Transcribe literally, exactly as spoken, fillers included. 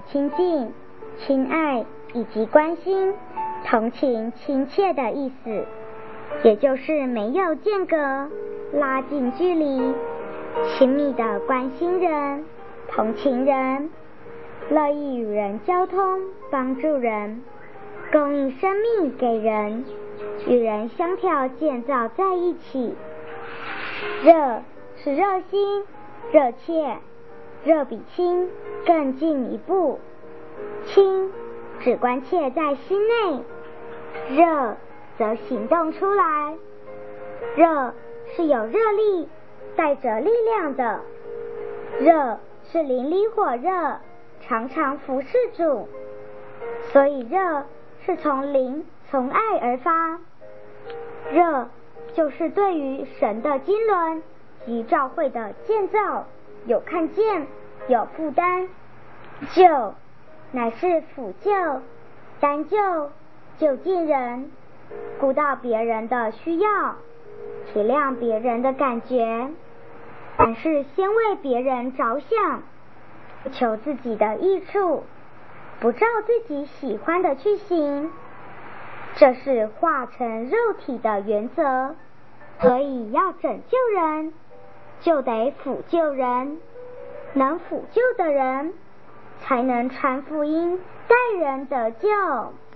亲近、亲爱以及关心、同情、亲切的意思，也就是没有间隔，拉近距离，亲密的关心人、同情人，乐意与人交通，帮助人，供应生命给人，与人相调建造在一起。热是热心、热切，热比亲更进一步。亲只关切在心内，热则行动出来。热是有热力，带着力量的，热是淋漓火热，常常服侍主，所以热是从灵从爱而发。热就是对于神的经纶及教会的建造有看见，有负担。救乃是辅救、担救、救近人，顾到别人的需要，体谅别人的感觉，凡事先为别人着想，不求自己的益处，不照自己喜欢的去行，这是化成肉体的原则。所以要拯救人，就得辅救人，能辅救的人才能传福音，带人得救。